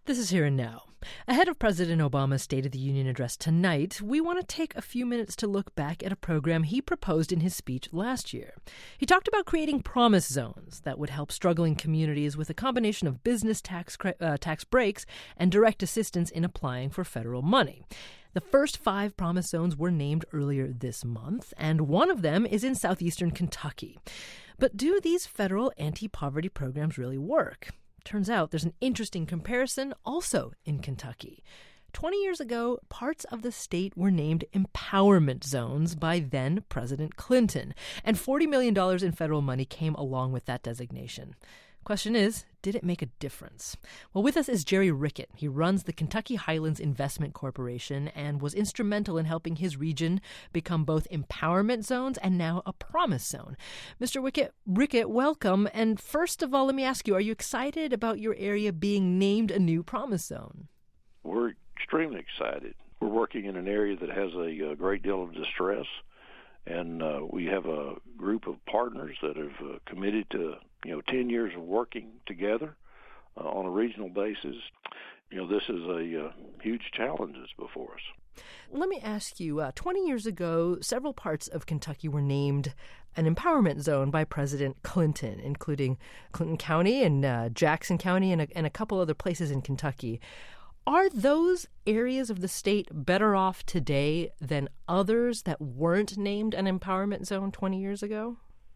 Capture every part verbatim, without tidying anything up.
This is Here and Now. Ahead of President Obama's State of the Union address tonight, we want to take a few minutes to look back at a program he proposed in his speech last year. He talked about creating promise zones that would help struggling communities with a combination of business tax cre- uh, tax breaks and direct assistance in applying for federal money. The first five promise zones were named earlier this month, and one of them is in southeastern Kentucky. But do these federal anti-poverty programs really work? Turns out there's an interesting comparison also in Kentucky. Twenty years ago, parts of the state were named empowerment zones by then President Clinton, and forty million dollars in federal money came along with that designation. Question is, did it make a difference? Well, with us is Jerry Rickett. He runs the Kentucky Highlands Investment Corporation and was instrumental in helping his region become both empowerment zones and now a promise zone. Mister Rickett, Rickett, welcome. And first of all, let me ask you, are you excited about your area being named a new promise zone? We're extremely excited. We're working in an area that has a, a great deal of distress, and uh, we have a group of partners that have uh, committed to you know, ten years of working together uh, on a regional basis. You know, this is a uh, huge challenge that's before us. Let me ask you, uh, twenty years ago, several parts of Kentucky were named an empowerment zone by President Clinton, including Clinton County and uh, Jackson County and a, and a couple other places in Kentucky. Are those areas of the state better off today than others that weren't named an empowerment zone twenty years ago?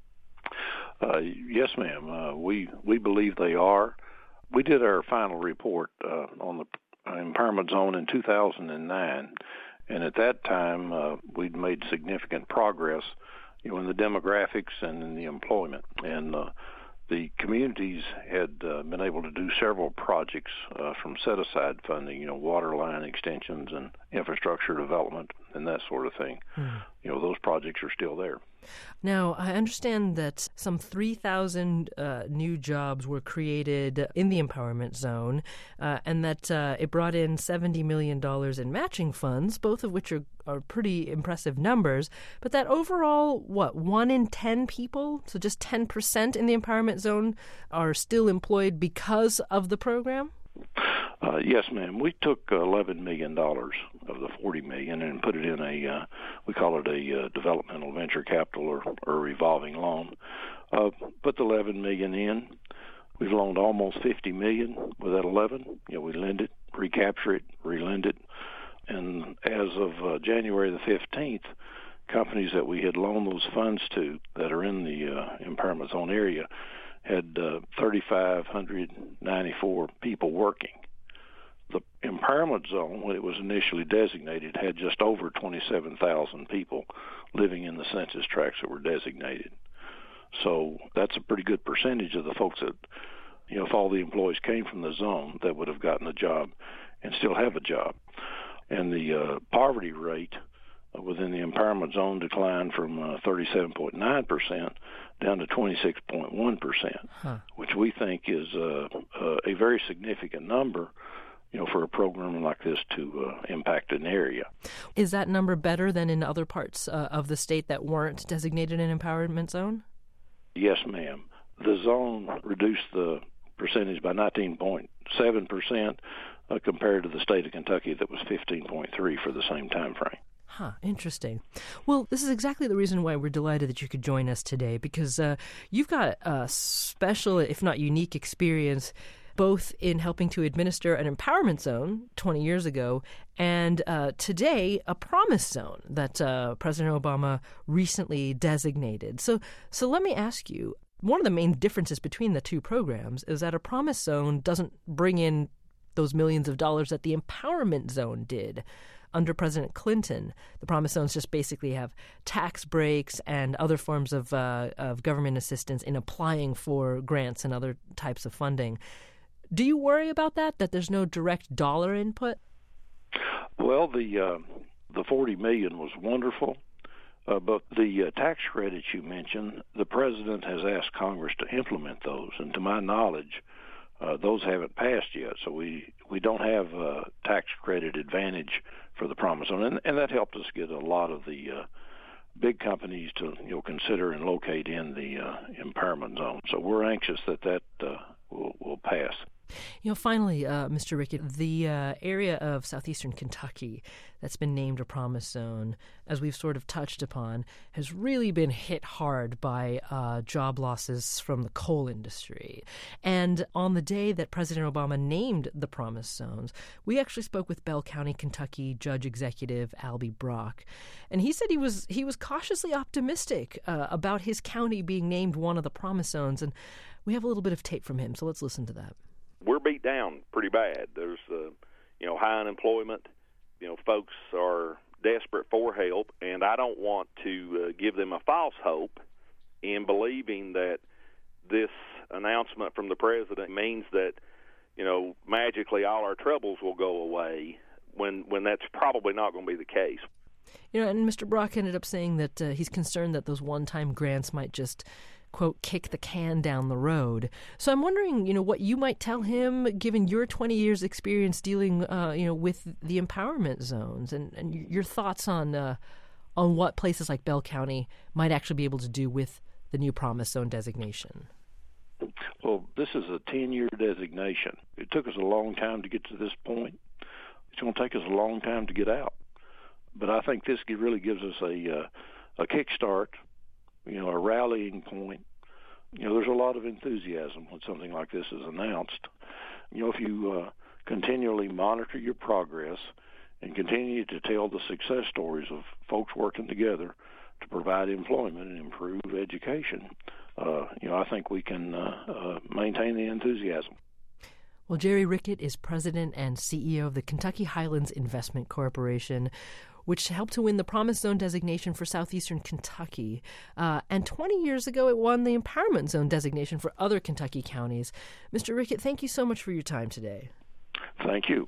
Uh, yes, ma'am. Uh, we we believe they are. We did our final report uh, on the empowerment zone in two thousand nine, and at that time uh, we'd made significant progress, you know, in the demographics and in the employment, and uh, the communities had uh, been able to do several projects uh, from set-aside funding, you know, water line extensions and infrastructure development and that sort of thing. Mm. You know, those projects are still there. Now, I understand that some three thousand uh, new jobs were created in the empowerment zone, uh, and that uh, it brought in seventy million dollars in matching funds, both of which are, are pretty impressive numbers. But that overall, what, one in ten people, so just ten percent in the empowerment zone, are still employed because of the program? Uh, yes, ma'am. We took eleven million dollars of the forty million dollars and put it in a, uh, we call it a uh, developmental venture capital or, or revolving loan. Uh, put the eleven million dollars in. We've loaned almost fifty million dollars with that eleven. You know, we lend it, recapture it, relend it. And as of uh, January the fifteenth, companies that we had loaned those funds to that are in the uh, empowerment zone area had uh, three thousand five hundred ninety-four people working. The empowerment zone, when it was initially designated, had just over twenty-seven thousand people living in the census tracts that were designated. So that's a pretty good percentage of the folks that, you know, if all the employees came from the zone, that would have gotten a job and still have a job. And the uh, poverty rate within the empowerment zone declined from uh, thirty-seven point nine percent down to twenty-six point one percent, huh. which we think is uh, uh, a very significant number, you know, for a program like this to uh, impact an area. Is that number better than in other parts uh, of the state that weren't designated an empowerment zone? Yes, ma'am. The zone reduced the percentage by nineteen point seven percent uh, compared to the state of Kentucky that was fifteen point three for the same time frame. Huh, interesting. Well, this is exactly the reason why we're delighted that you could join us today, because uh, you've got a special, if not unique, experience both in helping to administer an empowerment zone twenty years ago and uh, today a promise zone that uh, President Obama recently designated. So, so let me ask you, one of the main differences between the two programs is that a promise zone doesn't bring in those millions of dollars that the empowerment zone did. Under President Clinton, the promise zones just basically have tax breaks and other forms of uh, of government assistance in applying for grants and other types of funding. Do you worry about that, that there's no direct dollar input? Well, the uh, the forty million dollars was wonderful, uh, but the uh, tax credits you mentioned, the president has asked Congress to implement those, and to my knowledge, uh, those haven't passed yet. So we, we don't have a tax credit advantage for the promise zone, and, and that helped us get a lot of the uh, big companies to you know consider and locate in the uh, empowerment zone. So we're anxious that that uh, will, will pass. You know, finally, uh, Mister Rickett, the uh, area of southeastern Kentucky that's been named a Promise Zone, as we've sort of touched upon, has really been hit hard by uh, job losses from the coal industry. And on the day that President Obama named the Promise Zones, we actually spoke with Bell County, Kentucky Judge Executive Albie Brock, and he said he was he was cautiously optimistic uh, about his county being named one of the Promise Zones. And we have a little bit of tape from him, so let's listen to that. We're beat down pretty bad. There's, uh, you know, high unemployment. You know, folks are desperate for help, and I don't want to uh, give them a false hope in believing that this announcement from the president means that, you know, magically all our troubles will go away when when that's probably not going to be the case. You know, and Mister Brock ended up saying that uh, he's concerned that those one-time grants might just, quote, kick the can down the road. So I'm wondering, you know, what you might tell him, given your twenty years experience dealing, uh, you know, with the empowerment zones, and, and your thoughts on uh, on what places like Bell County might actually be able to do with the new Promise Zone designation. Well, this is a ten-year designation. It took us a long time to get to this point. It's going to take us a long time to get out. But I think this really gives us a uh, a kickstart, you know, a rallying point. You know, there's a lot of enthusiasm when something like this is announced. You know, if you uh, continually monitor your progress and continue to tell the success stories of folks working together to provide employment and improve education, uh, you know, I think we can uh, uh, maintain the enthusiasm. Well, Jerry Rickett is president and C E O of the Kentucky Highlands Investment Corporation, which helped to win the Promise Zone designation for southeastern Kentucky. Uh, and twenty years ago, it won the Empowerment Zone designation for other Kentucky counties. Mister Rickett, thank you so much for your time today. Thank you.